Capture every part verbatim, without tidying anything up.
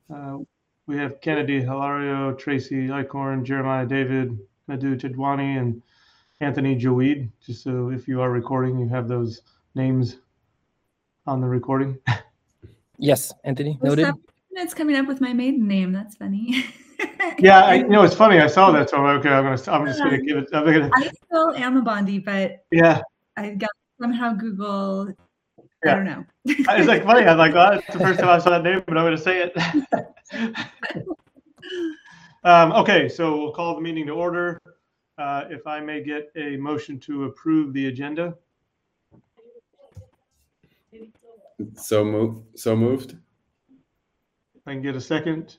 Uh, we have Kennedy, Hilario, Tracy, Icorn, Jeremiah, David, Madhu Tidwani, and Anthony Joweed. Just so if you are recording, you have those names on the recording. Yes, Anthony, noted. It's coming up with my maiden name. That's funny. Yeah, I, you know, it's funny. I saw that, so I'm okay. I'm gonna. I'm just gonna give it. I'm gonna. I still am a Bondi, but yeah, I got somehow Google. Yeah. I don't know. It's like funny. I'm like, oh, it's the first time I saw that name, but I'm gonna say it. um, okay, so we'll call the meeting to order. Uh, if I may get a motion to approve the agenda. So move. So moved. I can get a second.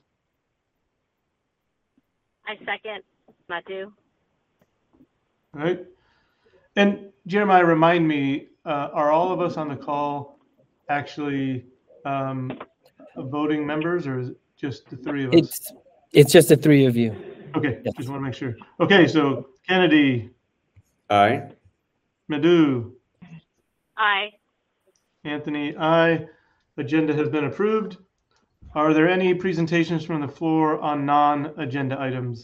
I second, Madhu. All right. And Jeremiah, remind me, uh, are all of us on the call actually um, voting members, or is it just the three of us? It's it's just the three of you. Okay, Yes. just want to make sure. Okay, so Kennedy, Aye. Madhu, Aye. Anthony, aye. Agenda has been approved. Are there any presentations from the floor on non-agenda items?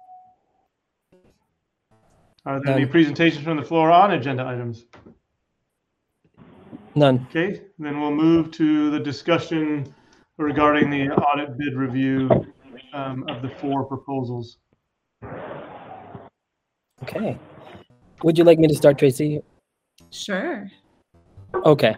Are there any None. presentations from the floor on agenda items? None. Okay, then we'll move to the discussion regarding the audit bid review um, of the four proposals. Okay. Would you like me to start, Tracy? Sure. Okay.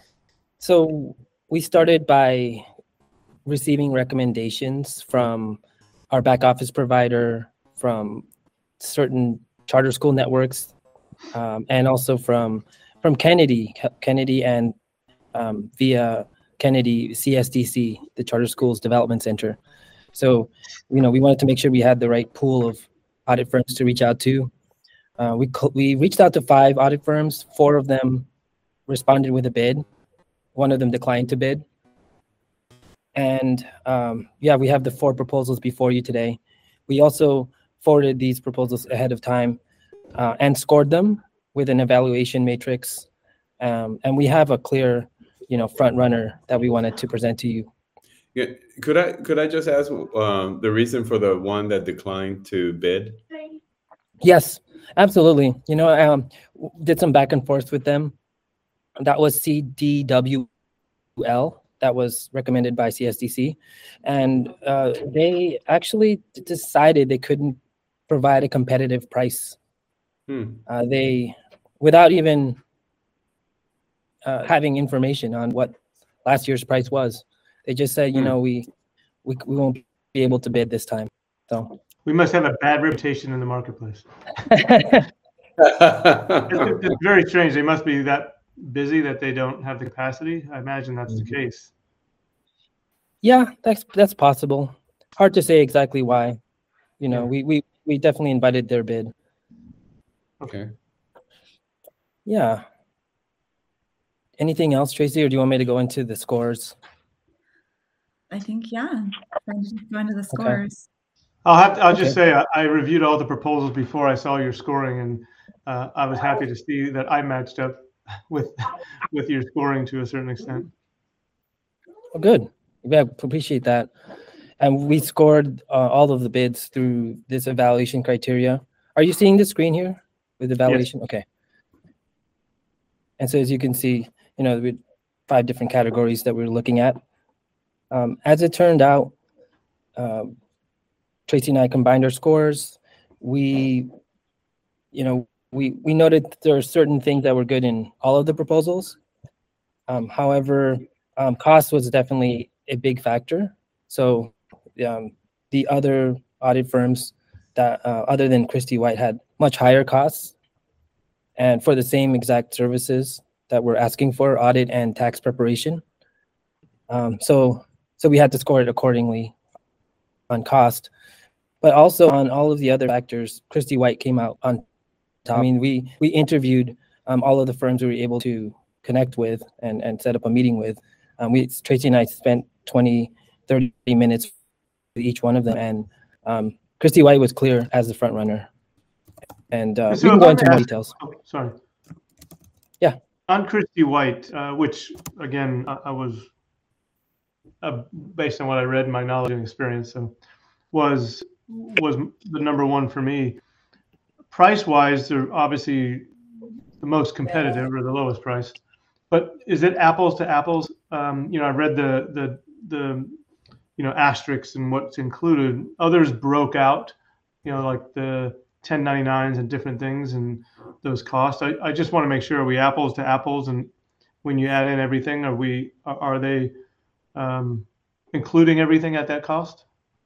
So we started by receiving recommendations from our back office provider, from certain charter school networks, um, and also from from Kennedy, Kennedy, and um, via Kennedy C S D C, the Charter Schools Development Center. So, you know, we wanted to make sure we had the right pool of audit firms to reach out to. Uh, we we reached out to five audit firms. Four of them responded with a bid. One of them declined to bid. And um, yeah, we have the four proposals before you today. We also forwarded these proposals ahead of time uh, and scored them with an evaluation matrix. Um, and we have a clear, you know, front runner that we wanted to present to you. Yeah. Could I could I just ask um, the reason for the one that declined to bid? Yes, absolutely. You know, um, did some back and forth with them. That was C D W L. That was recommended by C S D C. And uh, they actually decided they couldn't provide a competitive price. Hmm. Uh, they, without even uh, having information on what last year's price was, they just said, you Hmm. know, we, we we won't be able to bid this time. So We must have a bad reputation in the marketplace. It's, it's very strange. They must be that busy that they don't have the capacity. I imagine that's the case. yeah, that's that's possible. Hard to say exactly why. You know, Yeah. we, we we definitely invited their bid. Okay. Yeah. Anything else, Tracy, or do you want me to go into the scores? I think, yeah. I'm just going to the scores. I'll have to, I'll just Okay. say I, I reviewed all the proposals before I saw your scoring, and uh, I was happy to see that I matched up with with your scoring to a certain extent. Oh, good. Yeah, appreciate that. And we scored uh, all of the bids through this evaluation criteria. Are you seeing the screen here with evaluation? Okay. And so as you can see, you know, we five different categories that we're looking at. Um, as it turned out, um, Tracy and I combined our scores. We, you know, we we noted that there are certain things that were good in all of the proposals. Um, however, um, cost was definitely a big factor. So um, the other audit firms that, uh, other than Christie White, had much higher costs, and for the same exact services that we're asking for, audit and tax preparation. Um, so so we had to score it accordingly on cost, but also on all of the other factors. Christie White came out on top. I mean, we we interviewed um, all of the firms we were able to connect with and, and set up a meeting with. Um, we Tracy and I spent twenty, thirty minutes with each one of them, and um, Christie White was clear as the front runner. And uh, So we can if go I into may more ask- details. Oh, sorry. Yeah. On Christie White, uh, which again I, I was uh, based on what I read, my knowledge and experience, so was was the number one for me. Price wise, they're obviously the most competitive or the lowest price. But is it apples to apples? Um, you know, I read the the the you know asterisks and what's included. Others broke out, you know, like the ten ninety-nines and different things and those costs. I, I just want to make sure, are we apples to apples? And when you add in everything, are we are they um, including everything at that cost?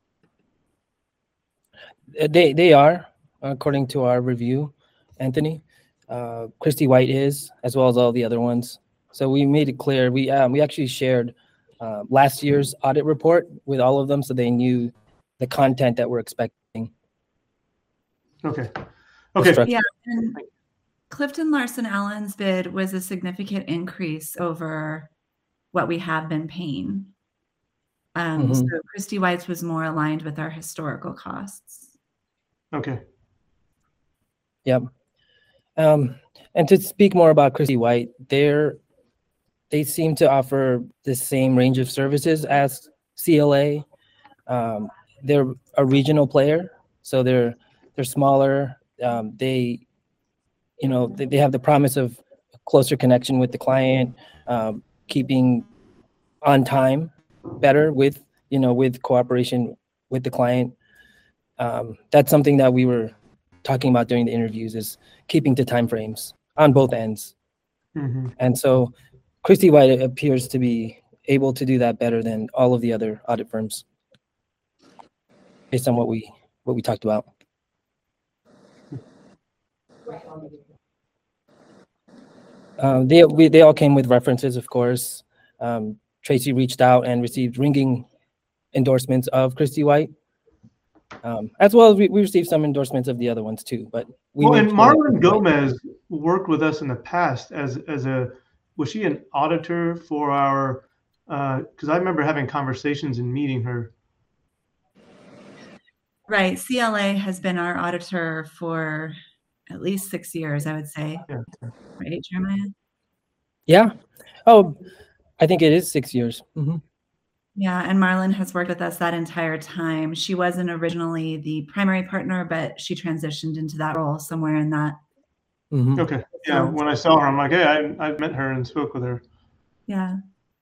They they are, according to our review, Anthony. Uh, Christy White is, as well as all the other ones. So we made it clear. We um, we actually shared uh, last year's audit report with all of them, so they knew the content that we're expecting. Okay. Okay. Yeah. And Clifton Larson Allen's bid was a significant increase over what we have been paying. Um, Mhm. So Christy White's was more aligned with our historical costs. Okay. Yep. Um, and to speak more about Christy White, they're they seem to offer the same range of services as C L A. Um, they're a regional player, so they're they're smaller. Um, they, you know, they, they have the promise of a closer connection with the client, um, keeping on time better with, you know, with cooperation with the client. Um, that's something that we were talking about during the interviews, is keeping to time frames on both ends. Mm-hmm. And so Christy White appears to be able to do that better than all of the other audit firms, based on what we what we talked about. Um, they we, they all came with references, of course. Um, Tracy reached out and received ringing endorsements of Christy White, um, as well as we, we received some endorsements of the other ones too. But we Well, made and sure that Marlon Christy White- Gomez worked with us in the past as as a was she an auditor for our? Because I remember having conversations and meeting her. Right. C L A has been our auditor for at least six years, I would say. Yeah. Right, Jeremiah? Yeah. Oh, I think it is six years. Mhm. Yeah, and Marlon has worked with us that entire time. She wasn't originally the primary partner, but she transitioned into that role somewhere in that. Mhm. Okay. Yeah. When I saw her, I'm like, hey, I I met her and spoke with her. Yeah.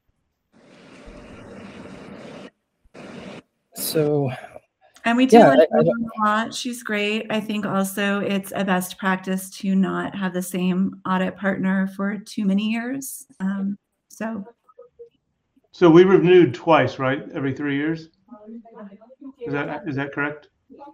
So And we do Yeah, like I- I her don't- a lot. She's great. I think also it's a best practice to not have the same audit partner for too many years. Um, so So we renewed twice, right? Every three years. Is that is that correct?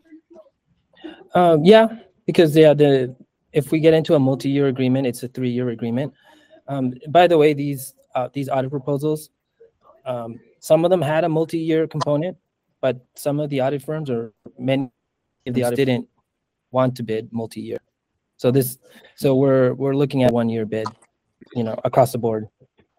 Um, yeah, because yeah, the if we get into a multi-year agreement, it's a three-year agreement. Um, by the way, these uh, these audit proposals, um, some of them had a multi-year component, but some of the audit firms or many of the audit didn't want to bid multi-year. So this, so we're we're looking at one-year bid, you know, across the board,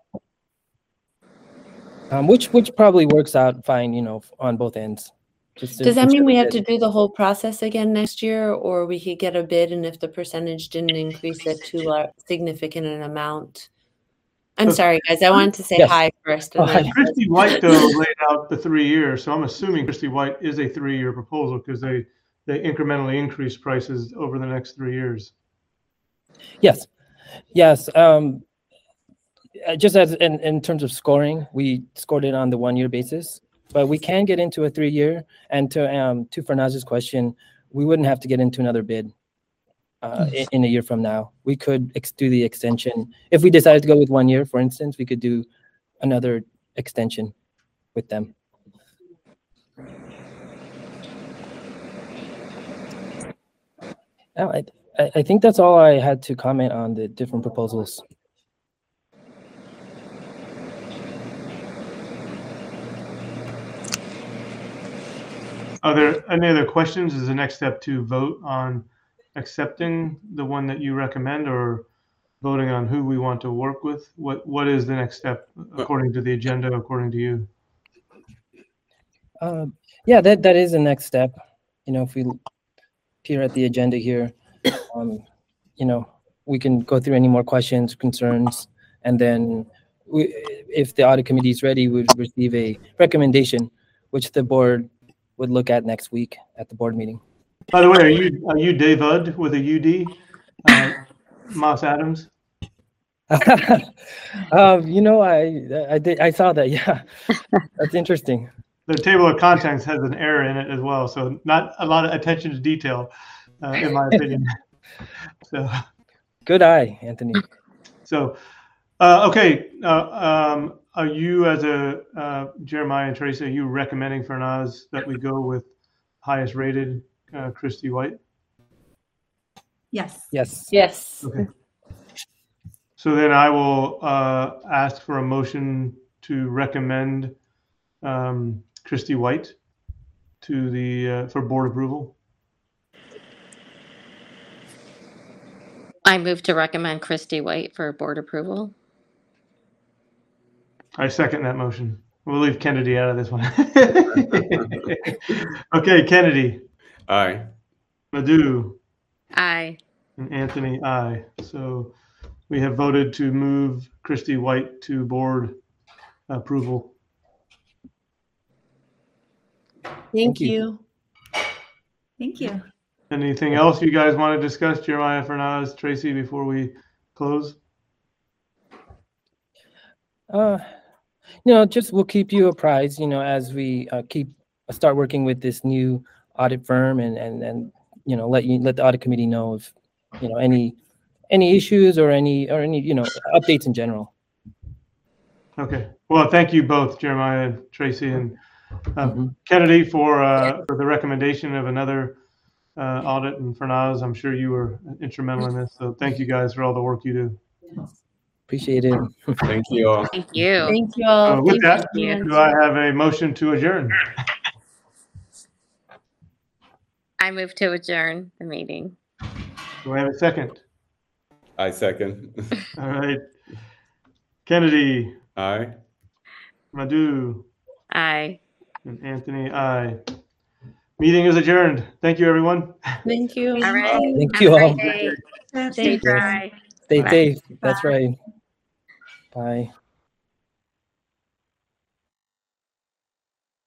um, which which probably works out fine, you know, on both ends. Just to Does that mean ensure we have that- to do the whole process again next year, or we could get a bid and if the percentage didn't increase it to a significant an amount? I'm So- sorry, guys. I wanted to say Yes. hi first. Oh, And hi. then- Christy White though laid out the three years, so I'm assuming Christy White is a three-year proposal because they they incrementally increase prices over the next three years. Yes, yes. Um, uh, just as in, in terms of scoring, we scored it on the one-year basis, but we can get into a three-year. And to um, to Fernaz's question, we wouldn't have to get into another bid uh, in, in a year from now. We could ex- do the extension if we decided to go with one year. For instance, we could do another extension with them. Now, I, I I think that's all I had to comment on the different proposals. Are there any other questions? Is the next step to vote on accepting the one that you recommend or voting on who we want to work with? What What is the next step according to the agenda, according to you? Um, yeah, that, that is the next step. You know, if we peer at the agenda here, um, you know, we can go through any more questions, concerns, and then we, if the audit committee is ready, we'd receive a recommendation, which the board would look at next week at the board meeting. By the way, are you are you David with a U D, uh, Moss Adams? um, you know, I I did I saw that. Yeah, that's interesting. The table of contents has an error in it as well, so not a lot of attention to detail, uh, in my opinion. So, good eye, Anthony. So, uh, okay, uh, um, are you as a uh, Jeremiah and Tracy, are you recommending for Naz that we go with highest rated uh, Christy White? Yes. Yes. Yes. Okay. So then I will uh, ask for a motion to recommend um, Christy White to the uh, for board approval. I move to recommend Christy White for board approval. I second that motion. We'll leave Kennedy out of this one. Okay, Kennedy, Aye. Madhu, Aye. and Anthony, aye. So we have voted to move Christy White to board approval. Thank, Thank you. you. Thank you. Anything else you guys want to discuss, Jeremiah, Fernaz, Tracy, before we close? Uh, you know, just we'll keep you apprised, you know, as we uh, keep uh, start working with this new audit firm, and and and you know, let you let the audit committee know if you know any any issues or any or any you know updates in general. Okay. Well, thank you both, Jeremiah and Tracy, and uh, Mhm. Kennedy for uh, for the recommendation of another uh, audit, and Fernaz, I'm sure you were instrumental in this. So thank you guys for all the work you do. Appreciate it. Thank you all. Thank you. Thank you all. Uh, with Thank that, you. do I have a motion to adjourn? I move to adjourn the meeting. Do I have a second? I second. All right. Kennedy, Aye. Madhu, Aye. and Anthony, aye. Meeting is adjourned. Thank you, everyone. Thank you. All right. Thank Have you a all. great day. Thank Stay you. dry. Stay Bye. safe. That's right. Bye.